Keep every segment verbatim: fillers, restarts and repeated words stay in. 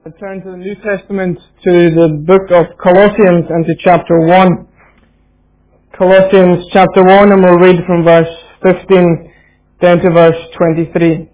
I turn to the New Testament, to the book of Colossians and to chapter one. Colossians chapter one, and we'll read from verse fifteen down to verse twenty-three.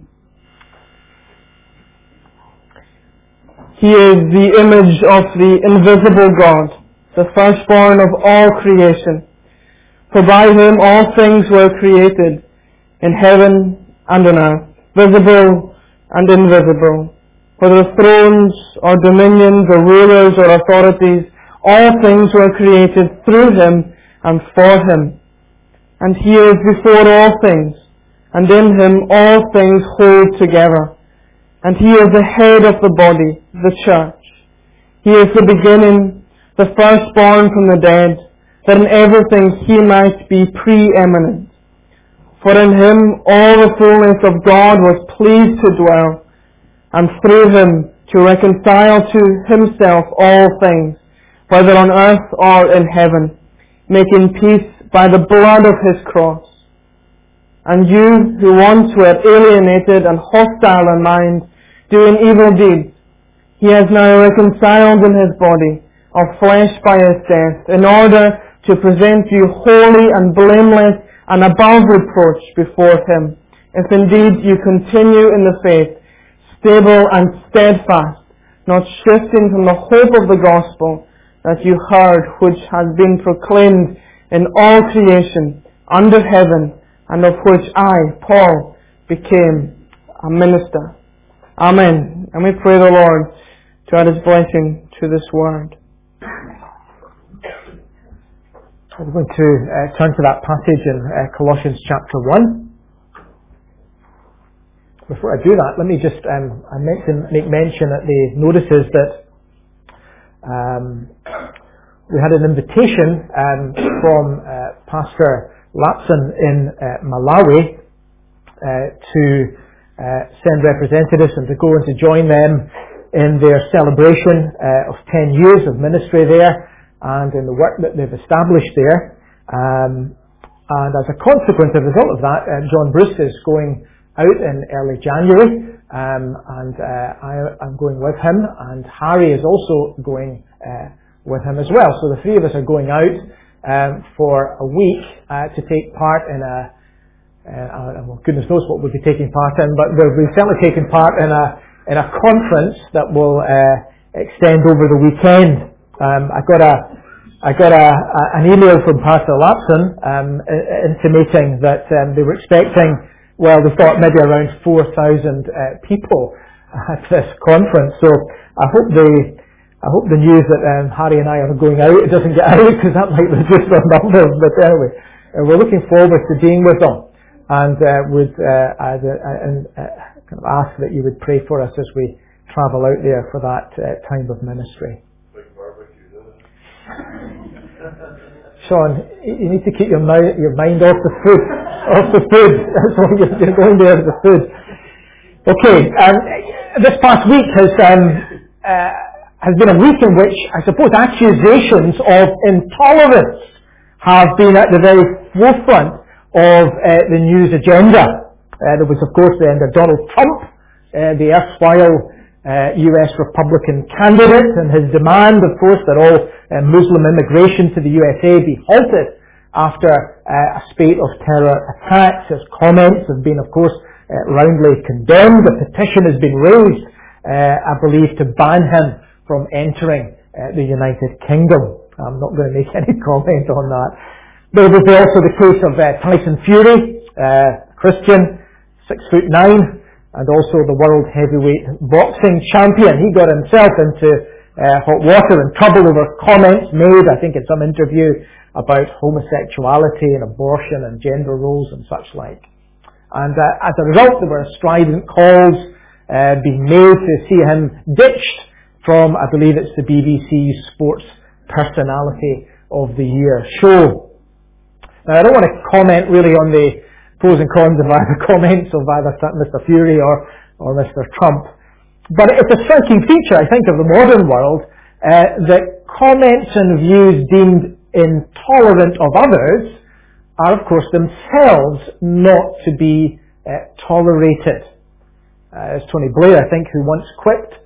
He is the image of the invisible God, the firstborn of all creation. For by him all things were created, in heaven and on earth, visible and invisible. Whether thrones or dominions or rulers or authorities, all things were created through him and for him. And he is before all things, and in him all things hold together. And he is the head of the body, the church. He is the beginning, the firstborn from the dead, that in everything he might be preeminent. For in him all the fullness of God was pleased to dwell, and through him to reconcile to himself all things, whether on earth or in heaven, making peace by the blood of his cross. And you who once were alienated and hostile in mind, doing evil deeds, he has now reconciled in his body of flesh by his death, in order to present you holy and blameless and above reproach before him, if indeed you continue in the faith, stable and steadfast, not shifting from the hope of the gospel that you heard, which has been proclaimed in all creation under heaven, and of which I, Paul, became a minister. Amen. And we pray the Lord to add his blessing to this word. I'm going to uh, turn to that passage in uh, Colossians chapter one. Before I do that, let me just um, I meant to make mention at the notices that um, we had an invitation um, from uh, Pastor Lapson in uh, Malawi uh, to uh, send representatives and to go and to join them in their celebration uh, of ten years of ministry there and in the work that they've established there. Um, and as a consequence, as a result of that, uh, John Bruce is going out in early January, um, and uh, I, I'm going with him, and Harry is also going uh, with him as well. So the three of us are going out um, for a week uh, to take part in a, uh, well, goodness knows what we'll be taking part in, but we'll be certainly taking part in a in a conference that will uh, extend over the weekend. Um, I got a I got a, a, an email from Pastor Lapson um, intimating that um, they were expecting. Well, we thought maybe around four thousand uh, people at this conference. So I hope the I hope the news that um, Harry and I are going out it doesn't get out, because that might reduce our numbers. But anyway, uh, we're looking forward to being with them, and uh, would uh, I'd, uh, and, uh, kind of ask that you would pray for us as we travel out there for that uh, time of ministry. Big barbecue, doesn't it? Sean, you need to keep your mind, your mind off the food, off the food. That's why you're going there, the food. Okay, um, this past week has um, uh, has been a week in which I suppose accusations of intolerance have been at the very forefront of uh, the news agenda. Uh, there was, of course, then the Donald Trump, uh, the erstwhile Uh, U S Republican candidate, and his demand, of course, that all uh, Muslim immigration to the U S A be halted after uh, a spate of terror attacks. His comments have been, of course, uh, roundly condemned. A petition has been raised, uh, I believe, to ban him from entering uh, the United Kingdom. I'm not going to make any comment on that. There was also the case of uh, Tyson Fury, uh, Christian, six foot nine, and also the world heavyweight boxing champion. He got himself into uh, hot water and trouble over comments made, I think, in some interview about homosexuality and abortion and gender roles and such like. And uh, as a result, there were strident calls uh, being made to see him ditched from, I believe it's the B B C Sports Personality of the Year show. Now, I don't want to comment really on the pros and cons of either comments of either Mister Fury or, or Mister Trump. But it's a striking feature, I think, of the modern world uh, that comments and views deemed intolerant of others are, of course, themselves not to be uh, tolerated. Uh, as Tony Blair, I think, who once quipped,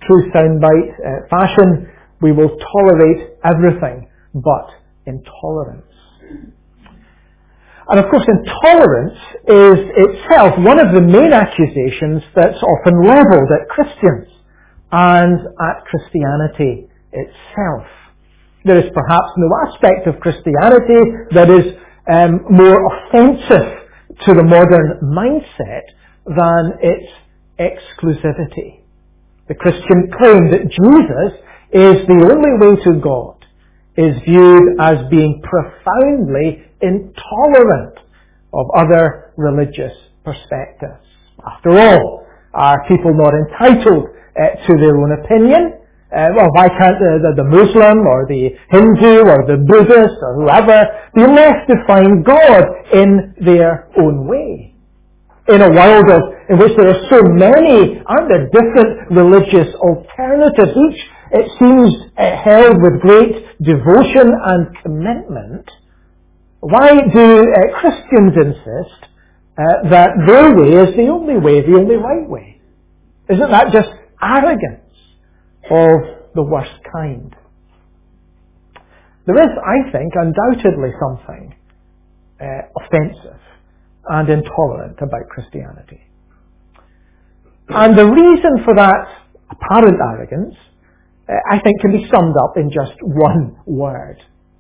true soundbite uh, fashion, we will tolerate everything but intolerance. And of course, intolerance is itself one of the main accusations that's often levelled at Christians and at Christianity itself. There is perhaps no aspect of Christianity that is um, more offensive to the modern mindset than its exclusivity. The Christian claim that Jesus is the only way to God is viewed as being profoundly intolerant of other religious perspectives. After all, are people not entitled uh, to their own opinion? Uh, well, why can't the, the, the Muslim or the Hindu or the Buddhist or whoever be left to find God in their own way? In a world of, in which there are so many, aren't there, different religious alternatives, each, it seems, uh, held with great devotion and commitment, why do uh, Christians insist uh, that their way is the only way, the only right way? Isn't that just arrogance of the worst kind? There is, I think, undoubtedly something uh, offensive and intolerant about Christianity. And the reason for that apparent arrogance, uh, I think, can be summed up in just one word.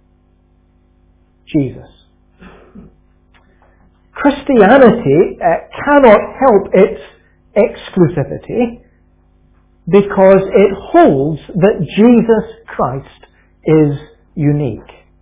Jesus. Christianity uh, cannot help its exclusivity because it holds that Jesus Christ is unique.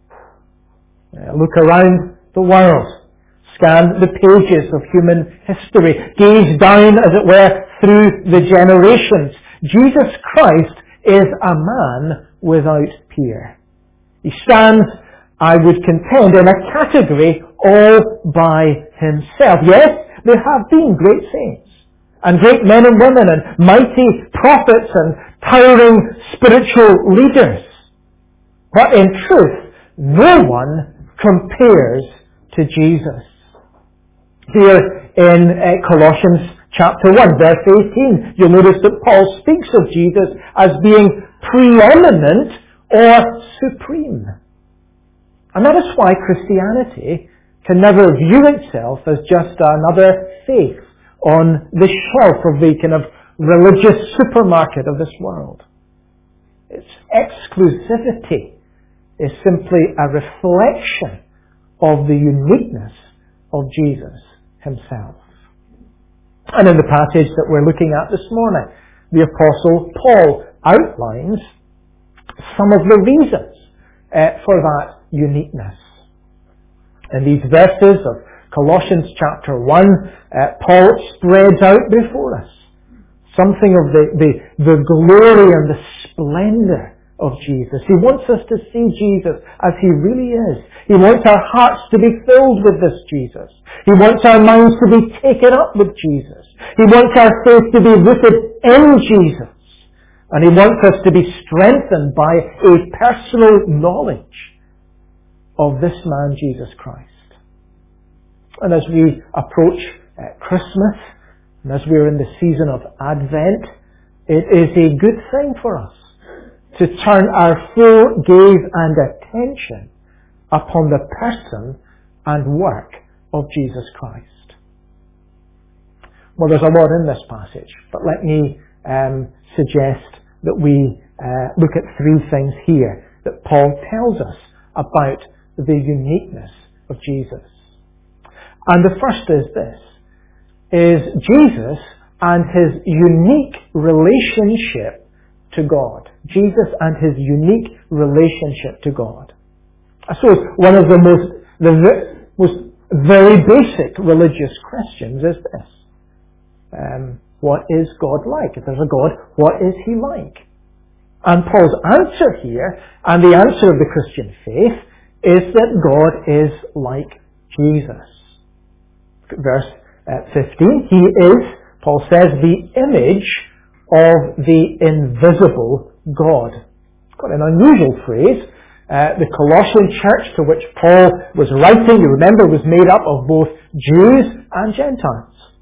Uh, look around the world. Scan the pages of human history. Gaze down, as it were, through the generations. Jesus Christ is a man without peer. He stands, I would contend, in a category all by himself. Yes, there have been great saints, and great men and women, and mighty prophets, and towering spiritual leaders. But in truth, no one compares to Jesus. Here in uh, Colossians chapter one, verse eighteen, you'll notice that Paul speaks of Jesus as being preeminent or supreme. And that is why Christianity can never view itself as just another faith on the shelf of the kind of religious supermarket of this world. Its exclusivity is simply a reflection of the uniqueness of Jesus himself. And in the passage that we're looking at this morning, the Apostle Paul outlines some of the reasons uh, for that uniqueness. In these verses of Colossians chapter one, uh, Paul spreads out before us something of the, the, the glory and the splendor of Jesus. He wants us to see Jesus as he really is. He wants our hearts to be filled with this Jesus. He wants our minds to be taken up with Jesus. He wants our faith to be rooted in Jesus. And he wants us to be strengthened by a personal knowledge of this man, Jesus Christ. And as we approach uh, Christmas, and as we're in the season of Advent, it is a good thing for us to turn our full gaze and attention upon the person and work of Jesus Christ. Well, there's a lot in this passage, but let me um, suggest that we uh, look at three things here that Paul tells us about the uniqueness of Jesus. And the first is this, is Jesus and his unique relationship to God. Jesus and his unique relationship to God. I suppose one of the most, the most very basic religious questions is this. Um, what is God like? If there's a God, what is he like? And Paul's answer here, and the answer of the Christian faith, is that God is like Jesus. Verse uh, fifteen, he is, Paul says, the image of the invisible God. It's quite an unusual phrase. Uh, the Colossian church to which Paul was writing, you remember, was made up of both Jews and Gentiles.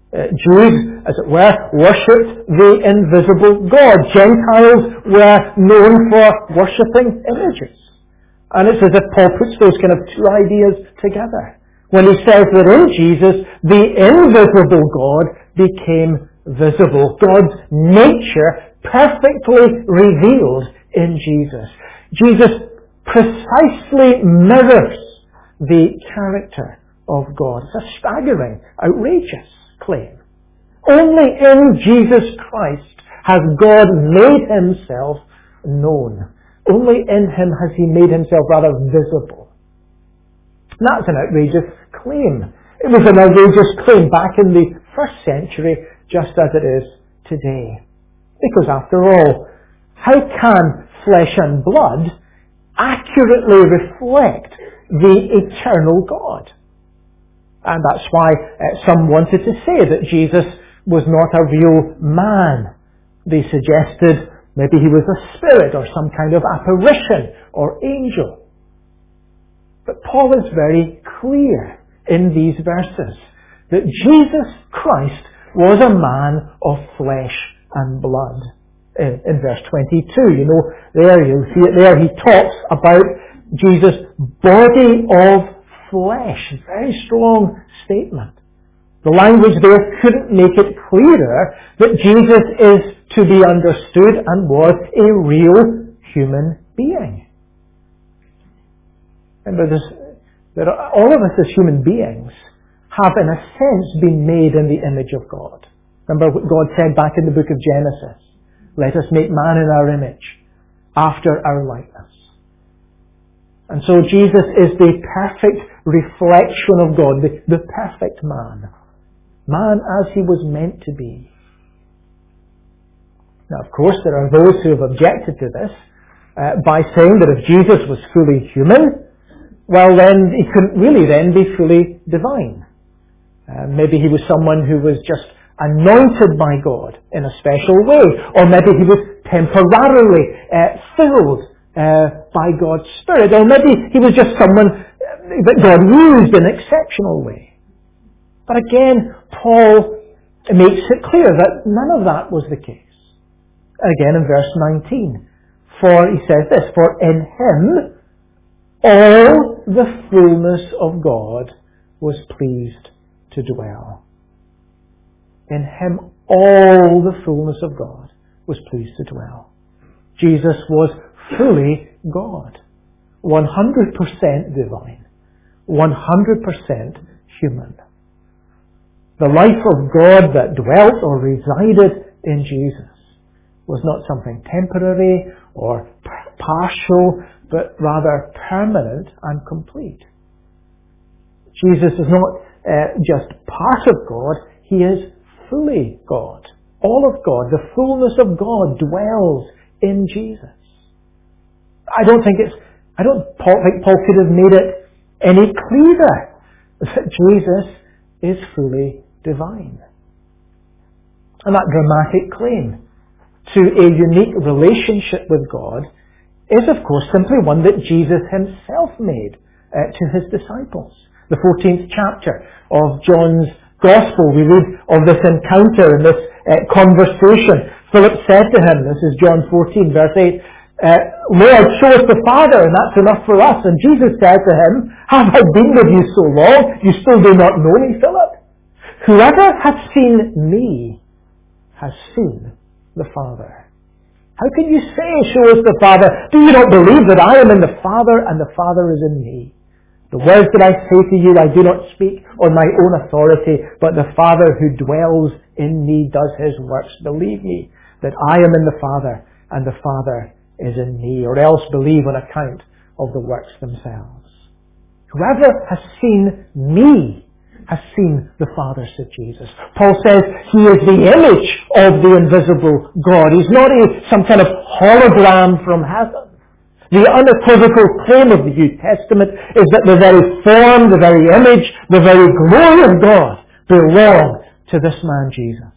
Uh, Jews, as it were, worshipped the invisible God. Gentiles were known for worshipping images. And it's as if Paul puts those kind of two ideas together when he says that in Jesus, the invisible God became visible. God's nature perfectly revealed in Jesus. Jesus precisely mirrors the character of God. It's a staggering, outrageous claim. Only in Jesus Christ has God made himself known. Only in him has he made himself rather visible. And that's an outrageous claim. It was an outrageous claim back in the first century, just as it is today. Because after all, how can flesh and blood accurately reflect the eternal God? And that's why uh, some wanted to say that Jesus was not a real man. They suggested maybe he was a spirit or some kind of apparition or angel. But Paul is very clear in these verses that Jesus Christ was a man of flesh and blood. In, in verse twenty-two, you know, there you'll see it there, he talks about Jesus' body of flesh. Very strong statement. The language there couldn't make it clearer that Jesus is to be understood and was a real human being. Remember, this, that all of us as human beings have in a sense been made in the image of God. Remember what God said back in the book of Genesis. Let us make man in our image, after our likeness. And so Jesus is the perfect reflection of God, the, the perfect man. Man as he was meant to be. Now, of course, there are those who have objected to this uh, by saying that if Jesus was fully human, well then he couldn't really then be fully divine. Uh, maybe he was someone who was just anointed by God in a special way, or maybe he was temporarily uh, filled uh, by God's Spirit, or maybe he was just someone that God used in an exceptional way. But again, Paul makes it clear that none of that was the case. Again in verse nineteen, for he says this, for in him all the fullness of God was pleased to dwell. In him all the fullness of God was pleased to dwell. Jesus was fully God. one hundred percent divine. one hundred percent human. The life of God that dwelt or resided in Jesus was not something temporary or partial, but rather permanent and complete. Jesus is not uh, just part of God, he is fully God. All of God, the fullness of God dwells in Jesus. I don't think it's, I don't Paul, think Paul could have made it any clearer that Jesus is fully divine. And that dramatic claim to a unique relationship with God is of course simply one that Jesus himself made uh, to his disciples. The fourteenth chapter of John's Gospel, we read of this encounter and this uh, conversation. Philip said to him, this is John fourteen verse eight, uh, Lord, show us the Father and that's enough for us. And Jesus said to him, have I been with you so long, you still do not know me, Philip? Whoever has seen me has seen the Father. How can you say, show us the Father? Do you not believe that I am in the Father and the Father is in me? The words that I say to you, I do not speak on my own authority, but the Father who dwells in me does his works. Believe me that I am in the Father and the Father is in me, or else believe on account of the works themselves. Whoever has seen me has seen the Father, said Jesus. Paul says he is the image of the invisible God. He's not a, some kind of hologram from heaven. The unequivocal claim of the New Testament is that the very form, the very image, the very glory of God belong to this man Jesus.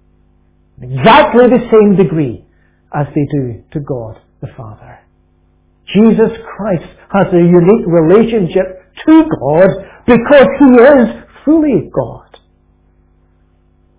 Exactly the same degree as they do to God the Father. Jesus Christ has a unique relationship to God because he is fully God.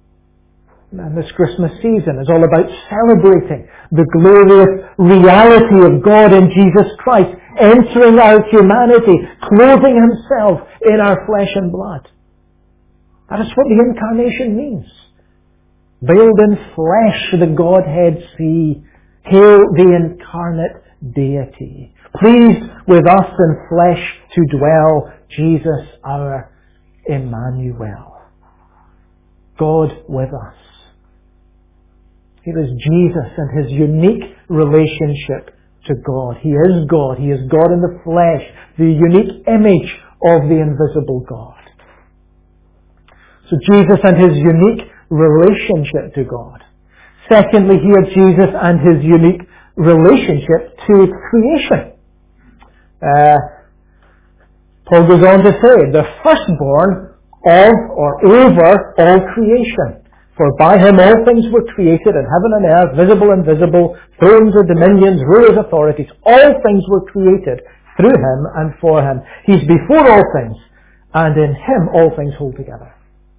And this Christmas season is all about celebrating the glorious reality of God in Jesus Christ, entering our humanity, clothing Himself in our flesh and blood. That is what the incarnation means. Veiled in flesh, the Godhead see. Hail the incarnate deity. Pleased with us in flesh to dwell, Jesus our Emmanuel. God with us. Here is Jesus and His unique relationship to God. He is God. He is God in the flesh, the unique image of the invisible God. So Jesus and His unique relationship to God. Secondly, here Jesus and His unique relationship to creation. Uh, Paul goes on to say, the firstborn of or over all creation. For by Him all things were created in heaven and earth, visible and invisible, thrones or dominions, rulers, authorities. All things were created through Him and for Him. He's before all things, and in Him all things hold together.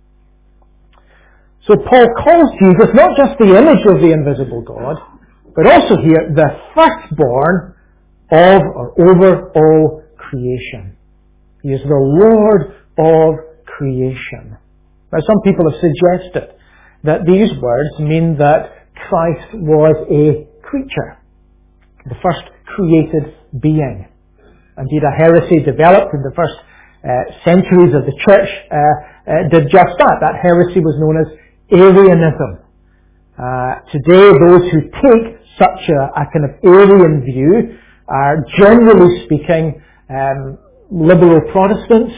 So Paul calls Jesus not just the image of the invisible God, but also here the firstborn of or over all creation. He is the Lord of creation. Now some people have suggested that these words mean that Christ was a creature, the first created being. Indeed, a heresy developed in the first uh, centuries of the church uh, uh, did just that. That heresy was known as Arianism. Uh, today, those who take such a, a kind of Arian view are, generally speaking, um, liberal Protestants.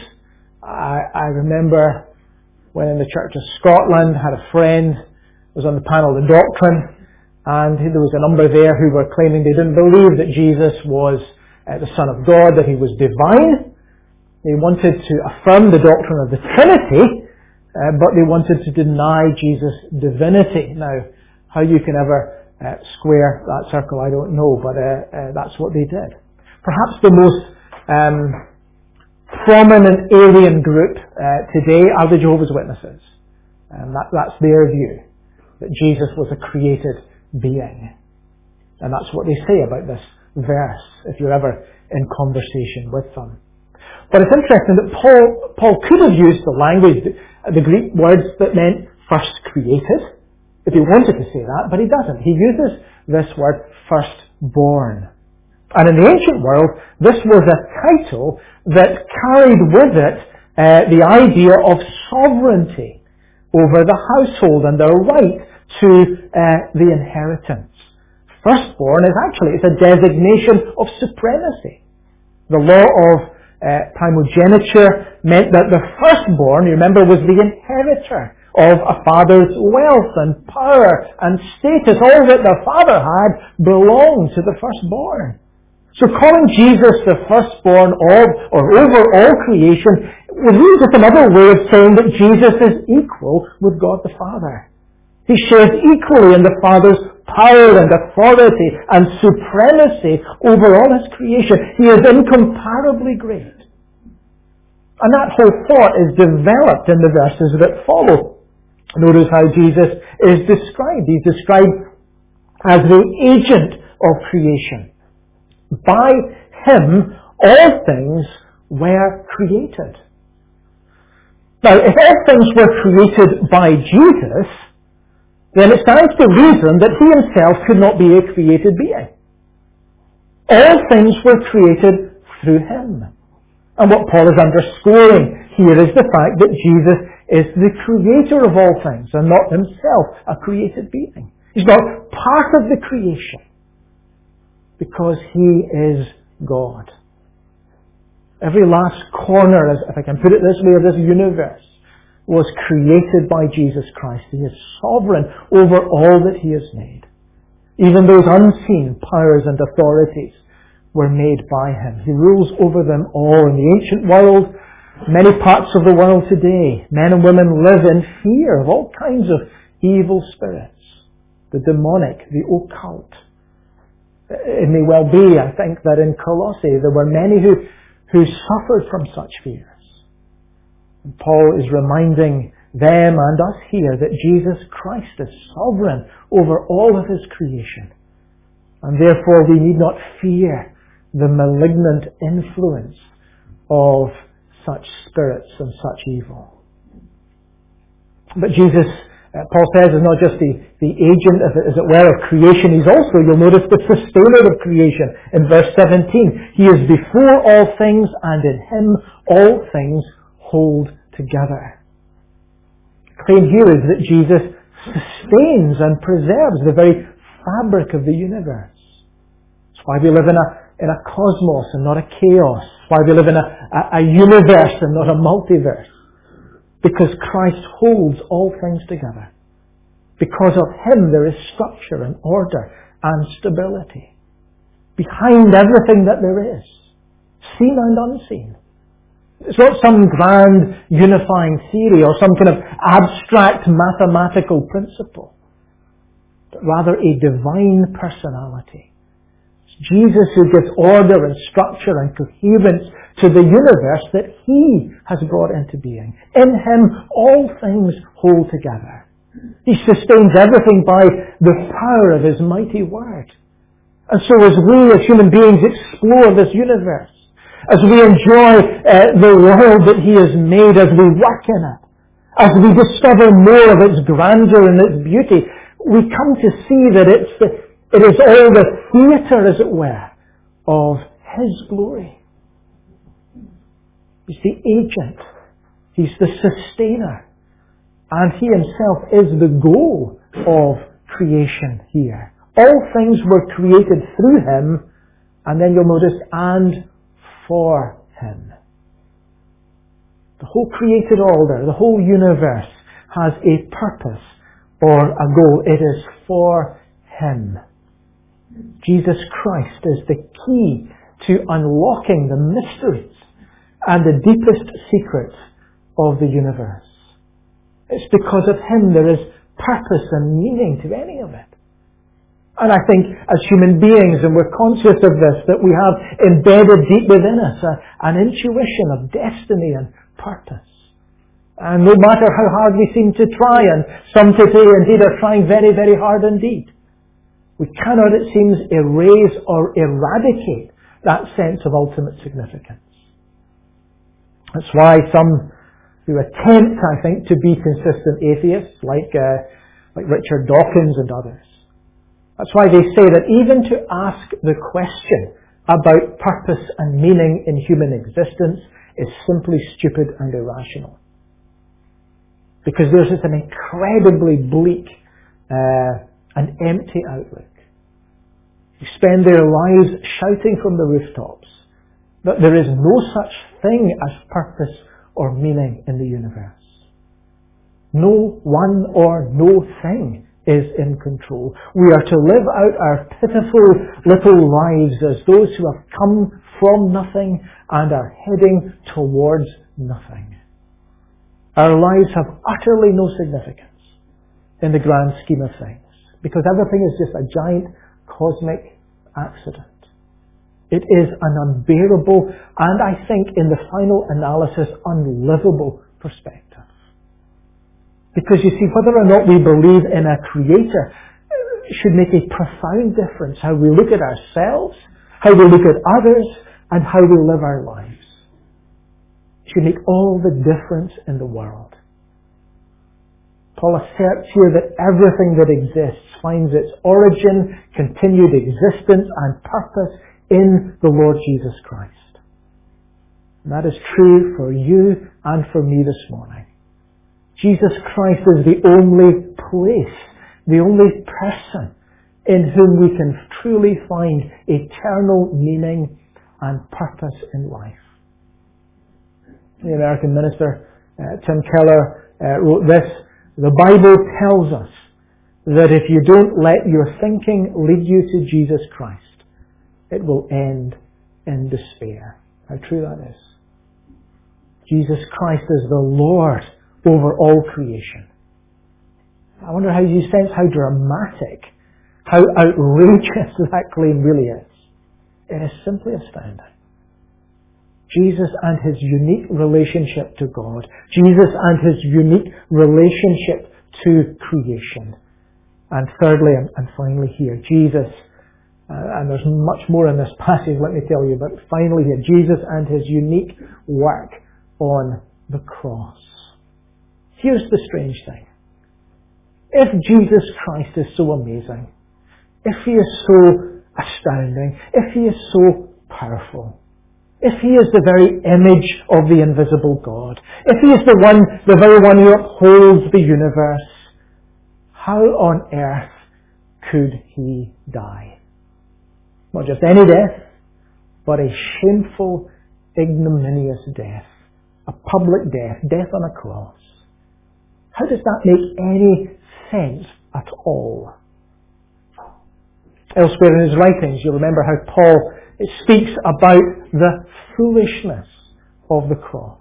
I, I remember when in the Church of Scotland, had a friend who was on the panel of doctrine, and there was a number there who were claiming they didn't believe that Jesus was uh, the Son of God, that He was divine. They wanted to affirm the doctrine of the Trinity, uh, but they wanted to deny Jesus' divinity. Now, how you can ever uh, square that circle, I don't know, but uh, uh, that's what they did. Perhaps the most um, prominent Arian group uh, today are the Jehovah's Witnesses. And that, that's their view, that Jesus was a created being. And that's what they say about this verse, if you're ever in conversation with them. But it's interesting that Paul, Paul could have used the language, the, the Greek words that meant first created, if he wanted to say that, but he doesn't. He uses this word firstborn. And in the ancient world, this was a title that carried with it uh, the idea of sovereignty over the household and their right to uh, the inheritance. Firstborn is actually, it's a designation of supremacy. The law of uh, primogeniture meant that the firstborn, you remember, was the inheritor of a father's wealth and power and status. All that the father had belonged to the firstborn. So calling Jesus the firstborn of or over all creation was really just another way of saying that Jesus is equal with God the Father. He shares equally in the Father's power and authority and supremacy over all His creation. He is incomparably great. And that whole thought is developed in the verses that follow. Notice how Jesus is described. He's described as the agent of creation. By Him, all things were created. Now, if all things were created by Jesus, then it stands to reason that He Himself could not be a created being. All things were created through Him. And what Paul is underscoring here is the fact that Jesus is the creator of all things and not Himself a created being. He's not part of the creation, because He is God. Every last corner, if I can put it this way, of this universe was created by Jesus Christ. He is sovereign over all that He has made. Even those unseen powers and authorities were made by Him. He rules over them all. In the ancient world, many parts of the world today, men and women live in fear of all kinds of evil spirits, the demonic, the occult. It may well be, I think, that in Colossae there were many who, who suffered from such fears. And Paul is reminding them and us here, that Jesus Christ is sovereign over all of His creation. And therefore we need not fear the malignant influence of such spirits and such evil. But Jesus, uh, Paul says, is not just the, the agent, as it were, of creation. He's also, you'll notice, the sustainer of creation. In verse seventeen, He is before all things, and in Him all things hold together. The claim here is that Jesus sustains and preserves the very fabric of the universe. It's why we live in a, in a cosmos and not a chaos. It's why we live in a, a, a universe and not a multiverse. Because Christ holds all things together. Because of Him there is structure and order and stability. Behind everything that there is, seen and unseen. It's not some grand unifying theory or some kind of abstract mathematical principle, but rather a divine personality. It's Jesus who gives order and structure and coherence to the universe that He has brought into being. In Him all things hold together. He sustains everything by the power of His mighty word. And so as we as human beings explore this universe, as we enjoy uh, the world that He has made, as we work in it, as we discover more of its grandeur and its beauty, we come to see that it's the, it is all the theatre, as it were, of His glory. He's the agent. He's the sustainer. And He Himself is the goal of creation here. All things were created through Him, and then you'll notice, and for Him. The whole created order, the whole universe has a purpose or a goal. It is for Him. Jesus Christ is the key to unlocking the mysteries and the deepest secrets of the universe. It's because of Him there is purpose and meaning to any of it. And I think as human beings, and we're conscious of this, that we have embedded deep within us a, an intuition of destiny and purpose. And no matter how hard we seem to try, and some today indeed are trying very, very hard indeed, we cannot, it seems, erase or eradicate that sense of ultimate significance. That's why some who attempt, I think, to be consistent atheists, like uh, like Richard Dawkins and others, that's why they say that even to ask the question about purpose and meaning in human existence is simply stupid and irrational. Because there's just an incredibly bleak uh, and empty outlook. Who spend their lives shouting from the rooftops that there is no such thing as purpose or meaning in the universe. No one or no thing is in control. We are to live out our pitiful little lives as those who have come from nothing and are heading towards nothing. Our lives have utterly no significance in the grand scheme of things, because everything is just a giant cosmic accident. It is an unbearable and, I think, in the final analysis, unlivable perspective. Because you see, whether or not we believe in a Creator should make a profound difference how we look at ourselves, how we look at others, and how we live our lives. It should make all the difference in the world. Paul asserts here that everything that exists finds its origin, continued existence, and purpose in the Lord Jesus Christ. And that is true for you and for me this morning. Jesus Christ is the only place, the only person in whom we can truly find eternal meaning and purpose in life. The American minister, uh, Tim Keller, uh, wrote this: the Bible tells us that if you don't let your thinking lead you to Jesus Christ, it will end in despair. How true that is. Jesus Christ is the Lord over all creation. I wonder how you sense how dramatic, how outrageous that claim really is. It is simply astounding. Jesus and his unique relationship to God. Jesus and his unique relationship to creation. And thirdly, and, and finally here, Jesus, uh, and there's much more in this passage, let me tell you, but finally here, Jesus and his unique work on the cross. Here's the strange thing. If Jesus Christ is so amazing, if he is so astounding, if he is so powerful, if he is the very image of the invisible God, if he is the one, the very one who upholds the universe, how on earth could he die? Not just any death, but a shameful, ignominious death. A public death, death on a cross. How does that make any sense at all? Elsewhere in his writings, you'll remember how Paul speaks about the foolishness of the cross.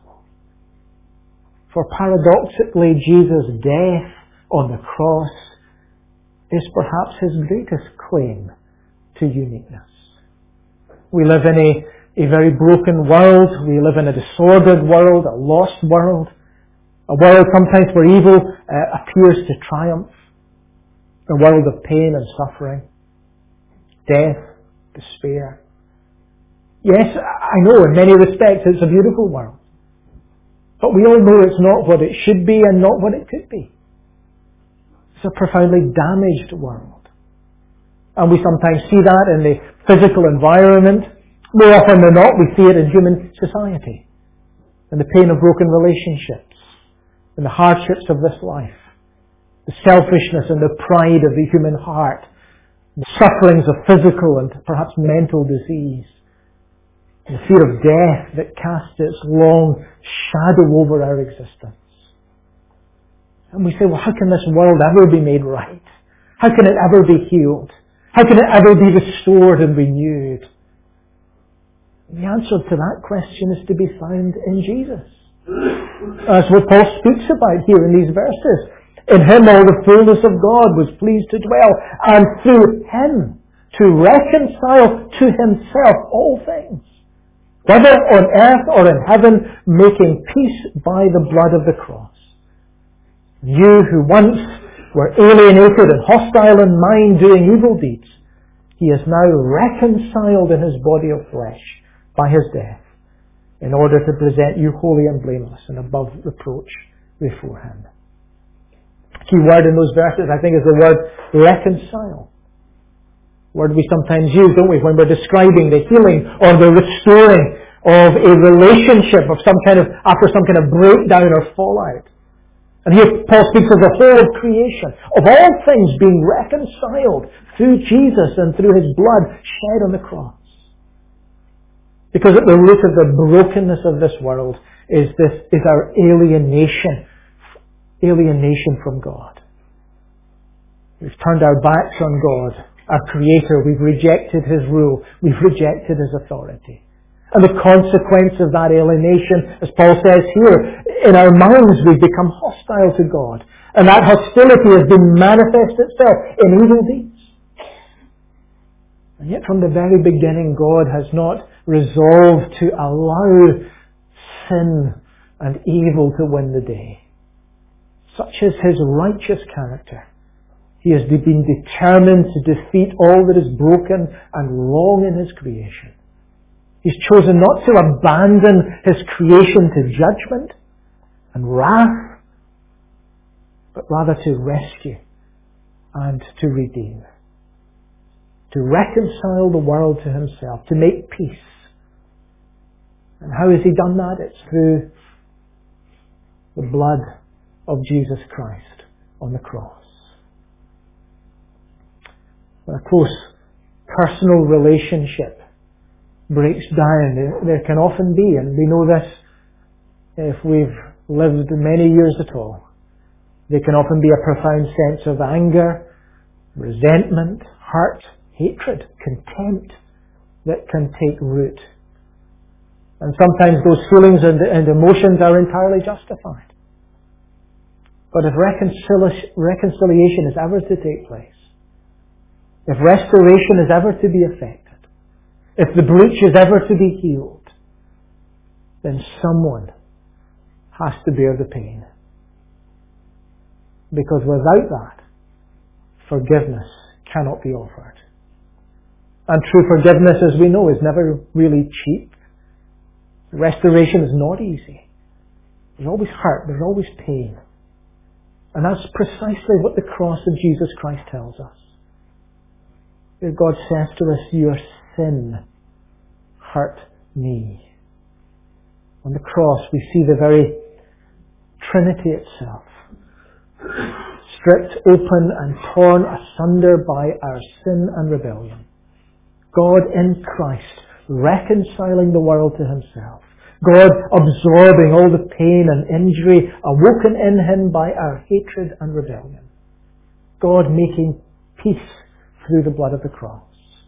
For paradoxically, Jesus' death on the cross is perhaps his greatest claim to uniqueness. We live in a, a very broken world. We live in a disordered world, a lost world. A world sometimes where evil uh, appears to triumph. A world of pain and suffering. Death, despair. Yes, I know in many respects it's a beautiful world. But we all know it's not what it should be and not what it could be. It's a profoundly damaged world. And we sometimes see that in the physical environment. More often than not, we see it in human society. In the pain of broken relationships. In the hardships of this life. The selfishness and the pride of the human heart. The sufferings of physical and perhaps mental disease. The fear of death that casts its long shadow over our existence. And we say, well, how can this world ever be made right? How can it ever be healed? How can it ever be restored and renewed? The answer to that question is to be found in Jesus. That's what Paul speaks about here in these verses. In him all the fullness of God was pleased to dwell, and through him to reconcile to himself all things, whether on earth or in heaven, making peace by the blood of the cross. You who once were alienated and hostile in mind, doing evil deeds, he is now reconciled in his body of flesh by his death, in order to present you holy and blameless and above reproach before him. Key word in those verses, I think, is the word reconcile. Word we sometimes use, don't we, when we're describing the healing or the restoring of a relationship of some kind of, after some kind of breakdown or fallout. And here Paul speaks of the whole of creation, of all things being reconciled through Jesus and through his blood shed on the cross. Because at the root of the brokenness of this world is this, is our alienation, alienation from God. We've turned our backs on God, our Creator. We've rejected his rule. We've rejected his authority. And the consequence of that alienation, as Paul says here, in our minds we've become hostile to God. And that hostility has been manifest itself in evil deeds. And yet from the very beginning God has not resolved to allow sin and evil to win the day. Such is his righteous character. He has been determined to defeat all that is broken and wrong in his creation. He's chosen not to abandon his creation to judgment and wrath, but rather to rescue and to redeem. To reconcile the world to himself, to make peace. And how has he done that? It's through the blood of Jesus Christ on the cross. When a close personal relationship breaks down, there, there can often be, and we know this if we've lived many years at all, there can often be a profound sense of anger, resentment, hurt, hatred, contempt that can take root. And sometimes those feelings and, and emotions are entirely justified. But if reconcili- reconciliation is ever to take place, if restoration is ever to be effected, if the breach is ever to be healed, then someone has to bear the pain. Because without that, forgiveness cannot be offered. And true forgiveness, as we know, is never really cheap. Restoration is not easy. There's always hurt, there's always pain. And that's precisely what the cross of Jesus Christ tells us. Where God says to us, your sin hurt me. On the cross we see the very Trinity itself, stripped open and torn asunder by our sin and rebellion. God in Christ reconciling the world to Himself. God absorbing all the pain and injury awoken in Him by our hatred and rebellion. God making peace through the blood of the cross.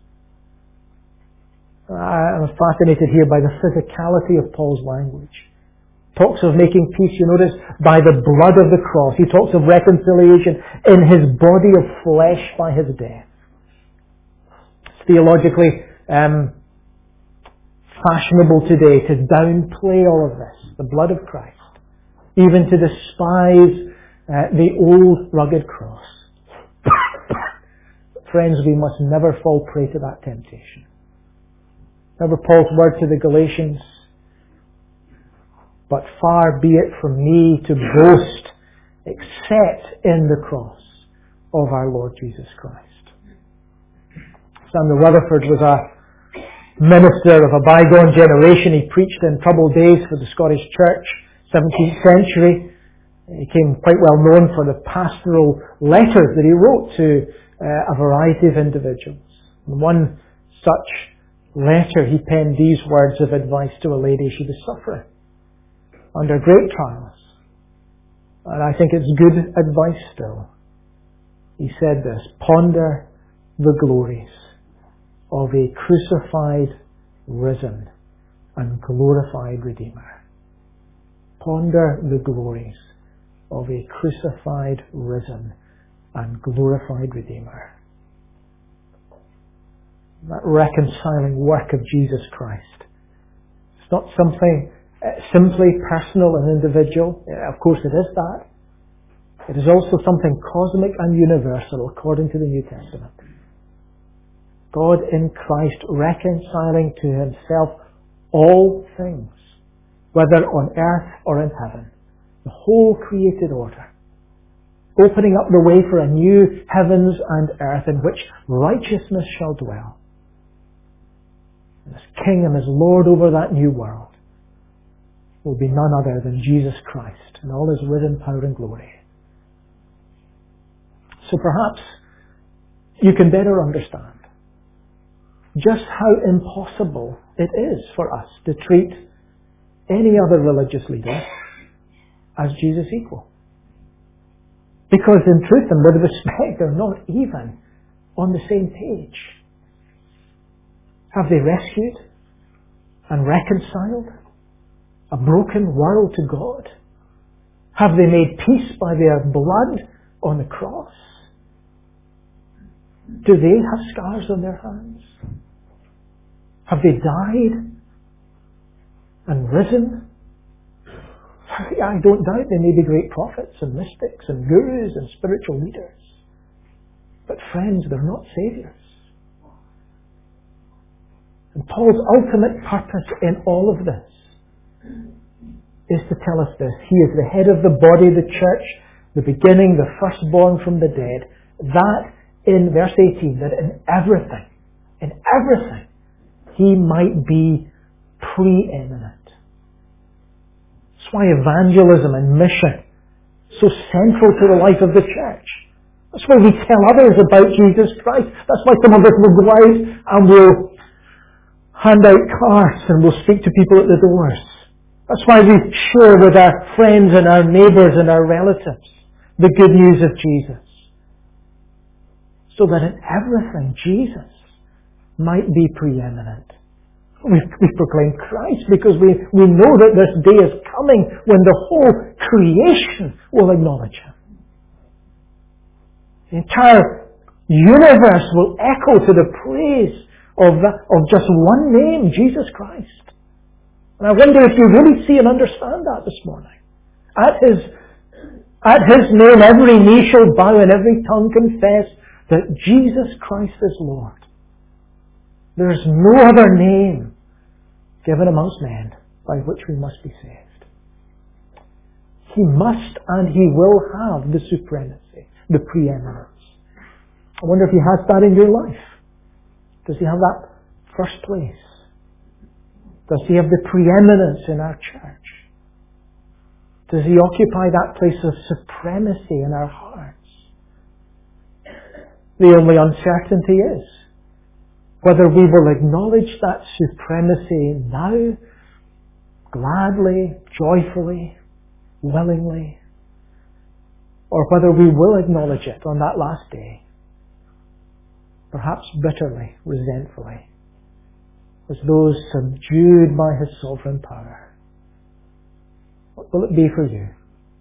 I'm fascinated here by the physicality of Paul's language. Talks of making peace, you notice, by the blood of the cross. He talks of reconciliation in His body of flesh by His death. It's theologically um, fashionable today to downplay all of this, the blood of Christ, even to despise uh, the old rugged cross. Friends, we must never fall prey to that temptation. Remember Paul's word to the Galatians, but far be it from me to boast except in the cross of our Lord Jesus Christ. Samuel Rutherford was a minister of a bygone generation. He preached in troubled days for the Scottish Church, seventeenth century. He became quite well known for the pastoral letters that he wrote to uh, a variety of individuals. In one such letter he penned these words of advice to a lady. She was suffering under great trials. And I think it's good advice still. He said this, ponder the glories of a crucified, risen, and glorified Redeemer. Ponder the glories of a crucified, risen, and glorified Redeemer. That reconciling work of Jesus Christ. It's not something uh, simply personal and individual. Of course it is that. It is also something cosmic and universal according to the New Testament. God in Christ reconciling to Himself all things, whether on earth or in heaven, the whole created order, opening up the way for a new heavens and earth in which righteousness shall dwell. And as King and as Lord over that new world will be none other than Jesus Christ in all His risen power and glory. So perhaps you can better understand just how impossible it is for us to treat any other religious leader as Jesus' equal. Because in truth and with respect, they're not even on the same page. Have they rescued and reconciled a broken world to God? Have they made peace by their blood on the cross? Do they have scars on their hands? Have they died and risen? I don't doubt they may be great prophets and mystics and gurus and spiritual leaders. But friends, they're not saviors. And Paul's ultimate purpose in all of this is to tell us this. He is the head of the body, the church, the beginning, the firstborn from the dead. That in verse eighteen, that in everything, in everything, He might be preeminent. That's why evangelism and mission so central to the life of the church. That's why we tell others about Jesus Christ. That's why some of us will go out and we'll hand out cards and we'll speak to people at the doors. That's why we share with our friends and our neighbours and our relatives the good news of Jesus. So that in everything Jesus might be preeminent. We, we proclaim Christ because we, we know that this day is coming when the whole creation will acknowledge Him. The entire universe will echo to the praise of, the, of just one name, Jesus Christ. And I wonder if you really see and understand that this morning. At His, at His name, every knee shall bow and every tongue confess that Jesus Christ is Lord. There is no other name given amongst men by which we must be saved. He must and He will have the supremacy, the preeminence. I wonder if He has that in your life. Does He have that first place? Does He have the preeminence in our church? Does He occupy that place of supremacy in our hearts? The only uncertainty is whether we will acknowledge that supremacy now, gladly, joyfully, willingly, or whether we will acknowledge it on that last day, perhaps bitterly, resentfully, as those subdued by His sovereign power. What will it be for you?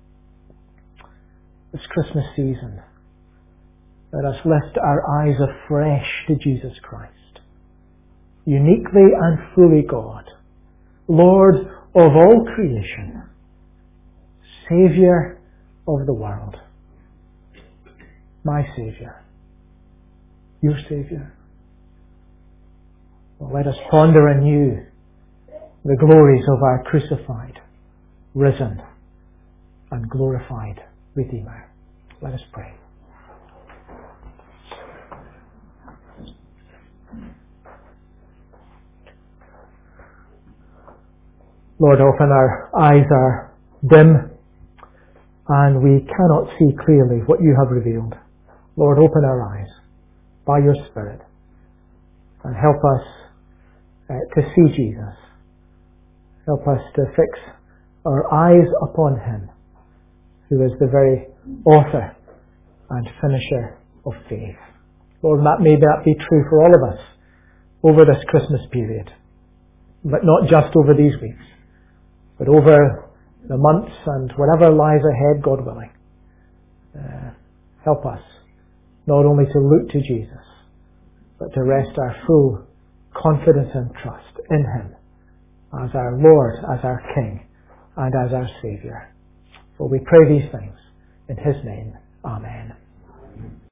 This Christmas season, let us lift our eyes afresh to Jesus Christ, uniquely and fully God, Lord of all creation, Saviour of the world. My Saviour. Your Saviour. Well, let us ponder anew the glories of our crucified, risen, and glorified Redeemer. Let us pray. Lord, often our eyes are dim and we cannot see clearly what You have revealed. Lord, open our eyes by Your Spirit and help us uh, to see Jesus. Help us to fix our eyes upon Him, who is the very author and finisher of faith. Lord, that may that be true for all of us over this Christmas period, but not just over these weeks, but over the months and whatever lies ahead, God willing. Uh, help us not only to look to Jesus, but to rest our full confidence and trust in Him as our Lord, as our King, and as our Saviour. For we pray these things in His name. Amen.